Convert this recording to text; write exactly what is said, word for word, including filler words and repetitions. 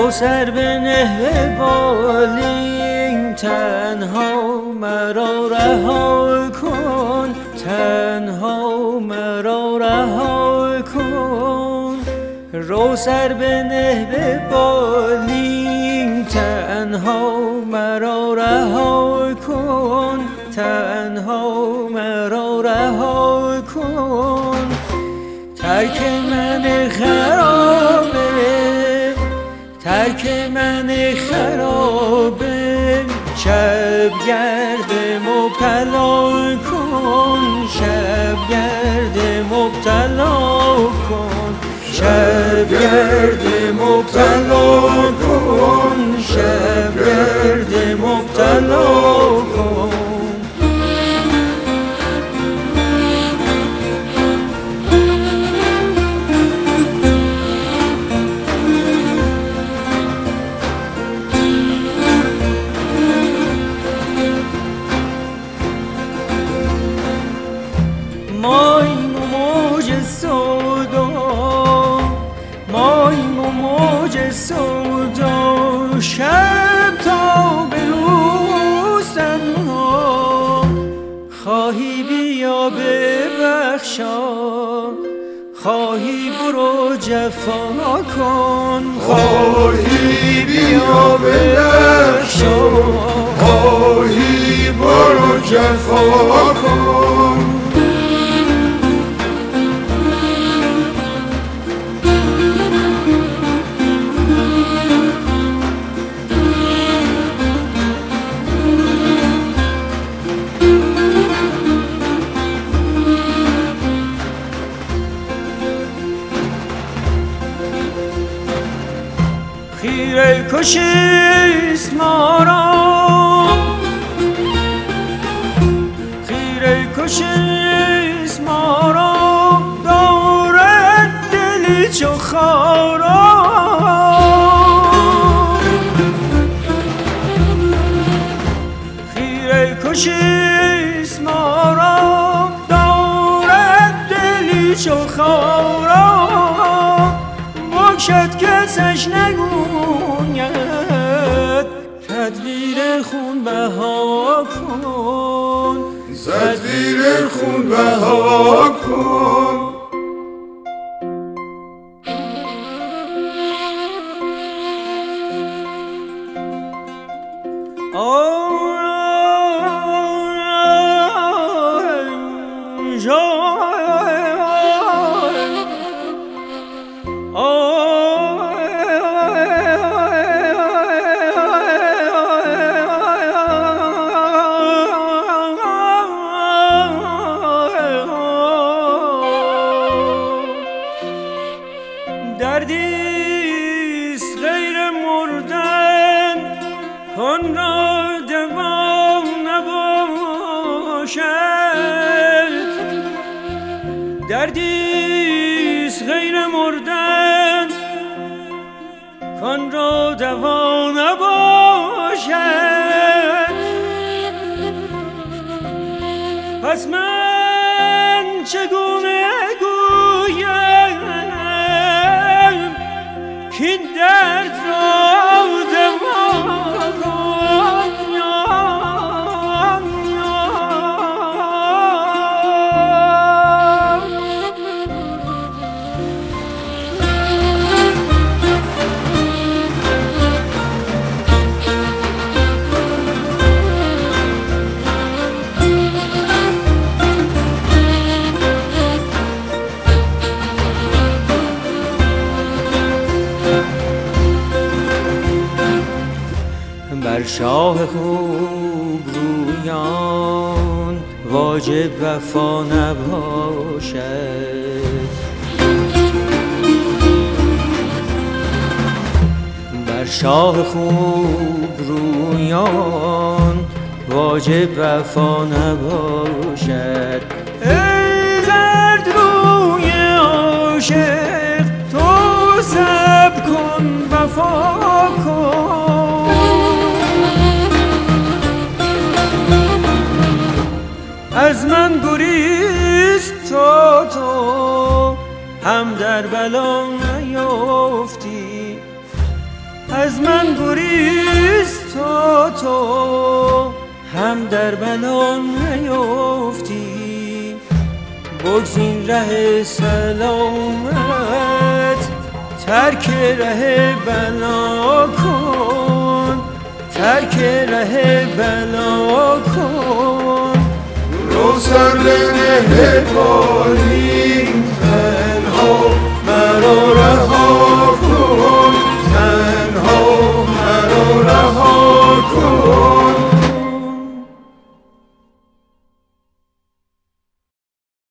رو سر بنه به بالین، تنها مرا رها کن، تنها مرا رها کن. رو سر بنه به بالین، تنها مرا رها کن، تنها مرا رها کن. ترک من خرابه، ترک من خرابه، شب گرد مبتلا کن، شب گرد مبتلا کن، شب گرد مبتلا کن، شب گرد مبتلا کن. مایم و موج سودا، مایم و موج سودا، شب تا به روز تنها. خواهی بیا ببخشا، خواهی برو جفا کن، خواهی بیا ببخشا، خواهی برو جفا کن. خیره کشیست ما را، خیره کشیست ما را، دارد دلی چو خارا. خیره کشیست ما را، دارد دلی چو خارا. بکشد کسش نگوید، تدبیر خون بها کن، تدبیر خون بها کن. دردیست غیر مردن، کن را دوا نباشد. دردیست غیر مردن، کن را دوا نباشد. پس من چگونه گویم کین درد را دوا کن. بر شاه خوب رویان واجب وفا نباشد. بر شاه خوب رویان واجب وفا نباشد. ای زرد روی عاشق تو صبر کن وفا کن. از من گریز تا تو هم در بلا نیافتی، از گریست تا تو هم در بلا نیفتی، بگزین ره سلامت، ترک ره بلا کن، ترک ره بلا کن. رو سر بنه بالین تنها مرا رها کن، تنها مرا رها کن.